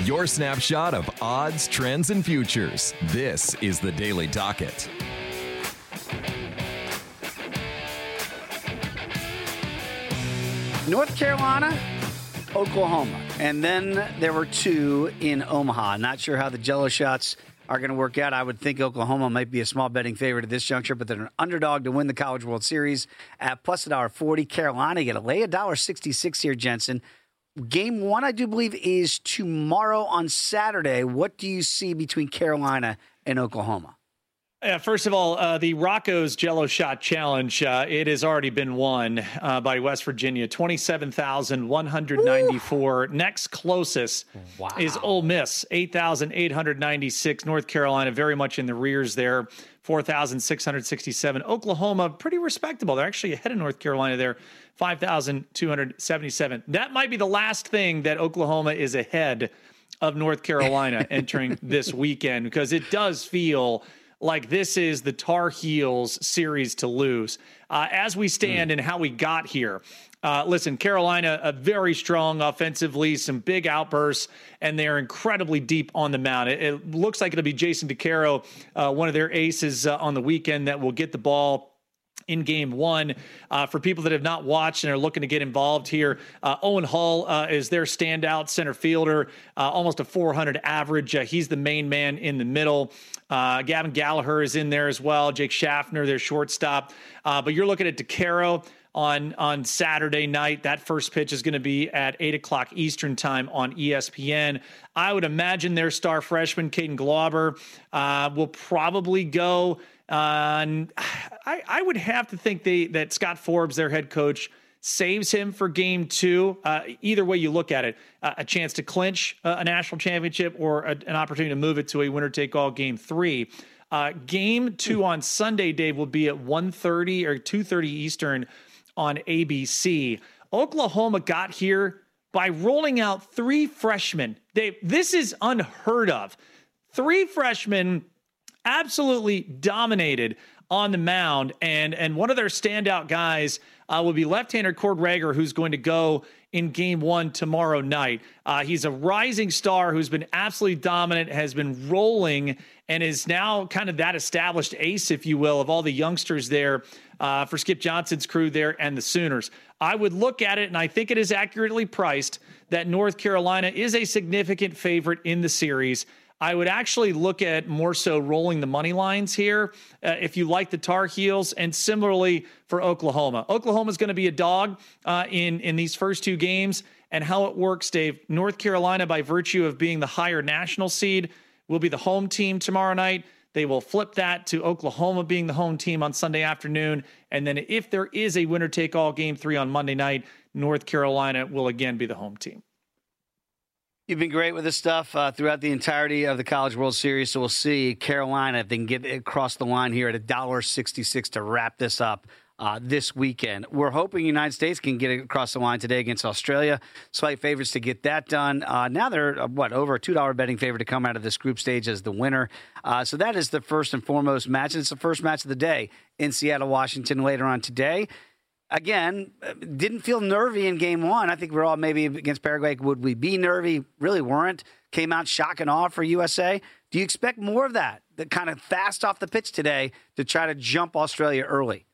Your snapshot of odds, trends, and futures. This is the Daily Docket. North Carolina, Oklahoma, and then there were two in Omaha. Not sure how the Jello shots are going to work out. I would think Oklahoma might be a small betting favorite at this juncture, but they're an underdog to win the College World Series at plus $1.40. Carolina get a lay $1.66 here, Jensen. Game one, I do believe, is tomorrow on Saturday. What do you see between Carolina and Oklahoma? First of all, the Rocco's Jello Shot Challenge, it has already been won by West Virginia, 27,194. Next closest is Ole Miss, 8,896. North Carolina very much in the rears there, 4,667. Oklahoma, pretty respectable. They're actually ahead of North Carolina there, 5,277. That might be the last thing that Oklahoma is ahead of North Carolina entering this weekend, because it does feel like this is the Tar Heels series to lose. As we stand and how we got here, listen, Carolina, very strong offensively, some big outbursts, and they're incredibly deep on the mound. It looks like it'll be Jason DeCaro, one of their aces on the weekend, that will get the ball in game one. For people that have not watched and are looking to get involved here, Owen Hall is their standout center fielder, almost a 400 average. He's the main man in the middle. Gavin Gallagher is in there as well. Jake Schaffner, their shortstop. But you're looking at DeCaro on Saturday night. That first pitch is going to be at 8 o'clock Eastern time on ESPN. I would imagine their star freshman, Caden Glauber, will probably go. I would have to think that Scott Forbes, their head coach, saves him for game two. Either way you look at it, a chance to clinch a national championship or an opportunity to move it to a winner-take-all game three. Game two on Sunday, Dave, will be at 1:30 or 2:30 Eastern on ABC. Oklahoma got here by rolling out three freshmen. Dave, this is unheard of. Three freshmen absolutely dominated on the mound, and one of their standout guys will be left-hander Cord Rager, who's going to go in game one tomorrow night. He's a rising star who's been absolutely dominant, has been rolling, and is now kind of that established ace, if you will, of all the youngsters there for Skip Johnson's crew there and the Sooners. I would look at it, and I think it is accurately priced, that North Carolina is a significant favorite in the series. I would actually look at more so rolling the money lines here if you like the Tar Heels, and similarly for Oklahoma. Oklahoma's going to be a dog in these first two games, and how it works, Dave. North Carolina, by virtue of being the higher national seed, will be the home team tomorrow night. They will flip that to Oklahoma being the home team on Sunday afternoon, and then if there is a winner-take-all game three on Monday night, North Carolina will again be the home team. You've been great with this stuff throughout the entirety of the College World Series, so we'll see Carolina if they can get across the line here at $1.66 to wrap this up this weekend. We're hoping the United States can get across the line today against Australia. Slight favorites to get that done. Now they're, over a $2 betting favorite to come out of this group stage as the winner. So that is the first and foremost match, and it's the first match of the day in Seattle, Washington later on today. Again, didn't feel nervy in game one. I think we're all maybe against Paraguay. Would we be nervy? Really weren't. Came out shock and awe for USA. Do you expect more of that? The kind of fast off the pitch today to try to jump Australia early?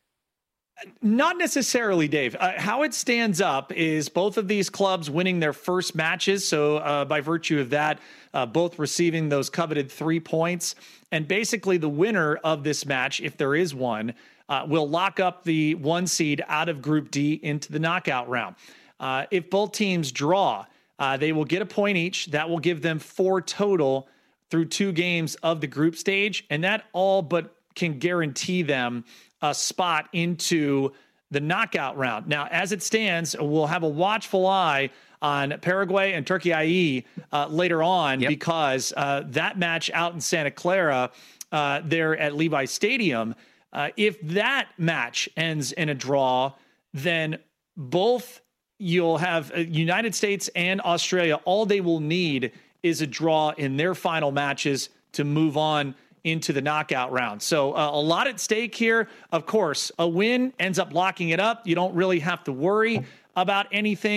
Not necessarily, Dave. How it stands up is both of these clubs winning their first matches. So by virtue of that, both receiving those coveted 3 points. And basically the winner of this match, if there is one, will lock up the one seed out of Group D into the knockout round. If both teams draw, they will get a point each. That will give them 4 total through 2 games of the group stage. And that all but can guarantee them a spot into the knockout round. Now, as it stands, we'll have a watchful eye on Paraguay and Turkey later on, because that match out in Santa Clara there at Levi Stadium, if that match ends in a draw, then both you'll have United States and Australia. All they will need is a draw in their final matches to move on into the knockout round. So a lot at stake here. Of course, a win ends up locking it up. You don't really have to worry about anything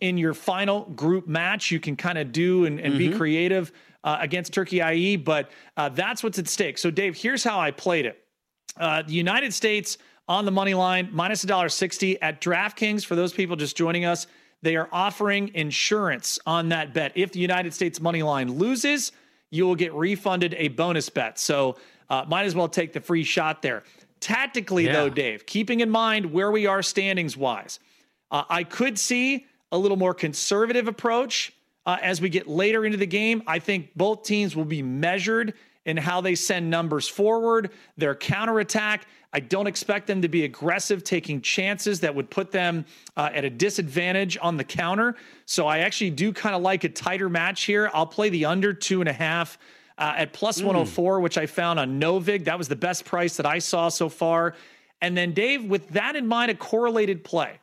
in your final group match. You can kind of do and be creative against Turkey IE, but that's what's at stake. So, Dave, here's how I played it. The United States on the money line, minus $1.60 at DraftKings. For those people just joining us, they are offering insurance on that bet. If the United States money line loses, you will get refunded a bonus bet. So might as well take the free shot there. Tactically, though, Dave, keeping in mind where we are standings-wise, I could see a little more conservative approach as we get later into the game. I think both teams will be measured in how they send numbers forward, their counterattack. I don't expect them to be aggressive, taking chances that would put them at a disadvantage on the counter. So I actually do kind of like a tighter match here. I'll play the under 2.5 at plus 104, which I found on Novig. That was the best price that I saw so far. And then, Dave, with that in mind, a correlated play.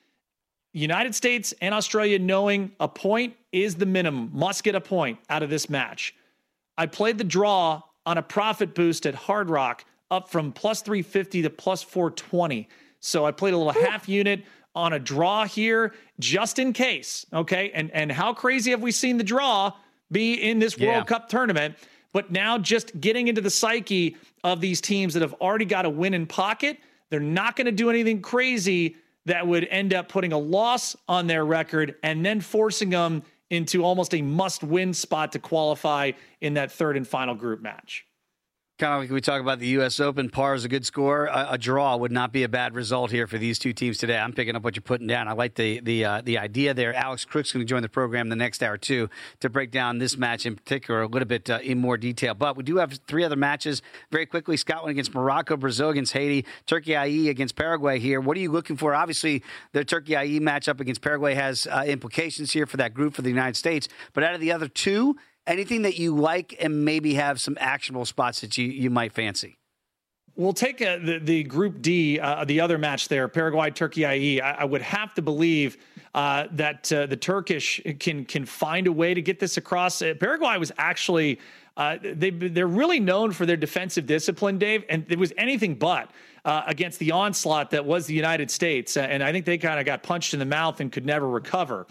United States and Australia knowing a point is the minimum, must get a point out of this match. I played the draw on a profit boost at Hard Rock up from plus 350 to plus 420. So I played a little half unit on a draw here just in case. Okay. And how crazy have we seen the draw be in this World Cup tournament? But now just getting into the psyche of these teams that have already got a win in pocket, they're not going to do anything crazy that would end up putting a loss on their record and then forcing them into almost a must-win spot to qualify in that third and final group match. Kind of like we talk about the U.S. Open, par is a good score. A draw would not be a bad result here for these two teams today. I'm picking up what you're putting down. I like the idea there. Alex Crook's going to join the program the next hour, too, to break down this match in particular a little bit in more detail. But we do have three other matches very quickly. Scotland against Morocco, Brazil against Haiti, Turkey IE against Paraguay here. What are you looking for? Obviously, the Turkey IE matchup against Paraguay has implications here for that group for the United States. But out of the other two, anything that you like and maybe have some actionable spots that you might fancy? We'll take the Group D, the other match there, Paraguay, Turkey, IE. I would have to believe that the Turkish can find a way to get this across. Paraguay was actually they're really known for their defensive discipline, Dave, and it was anything but against the onslaught that was the United States. And I think they kind of got punched in the mouth and could never recover.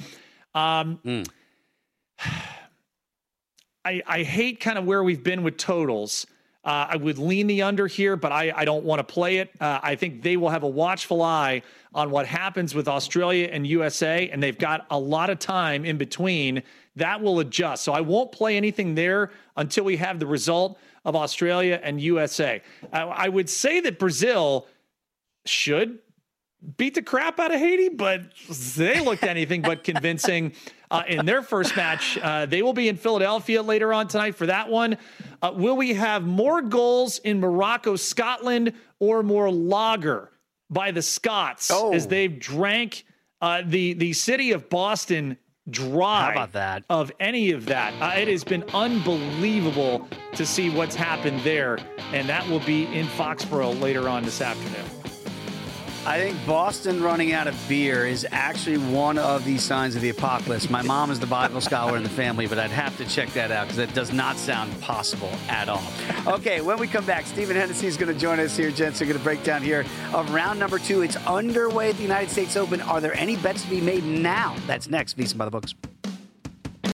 I hate kind of where we've been with totals. I would lean the under here, but I don't want to play it. I think they will have a watchful eye on what happens with Australia and USA, and they've got a lot of time in between. That will adjust. So I won't play anything there until we have the result of Australia and USA. I would say that Brazil should beat the crap out of Haiti, but they looked anything but convincing in their first match. They will be in Philadelphia later on tonight for that one. Will we have more goals in Morocco, Scotland, or more lager by the Scots as they've drank the city of Boston dry? How about that? Of any of that. It has been unbelievable to see what's happened there, and that will be in Foxborough later on this afternoon. I think Boston running out of beer is actually one of the signs of the apocalypse. My mom is the Bible scholar in the family, but I'd have to check that out because that does not sound possible at all. Okay, when we come back, Stephen Hennessy is going to join us here, gents. We're going to break down here of round number 2. It's underway at the United States Open. Are there any bets to be made now? That's next. VSiN by the Books.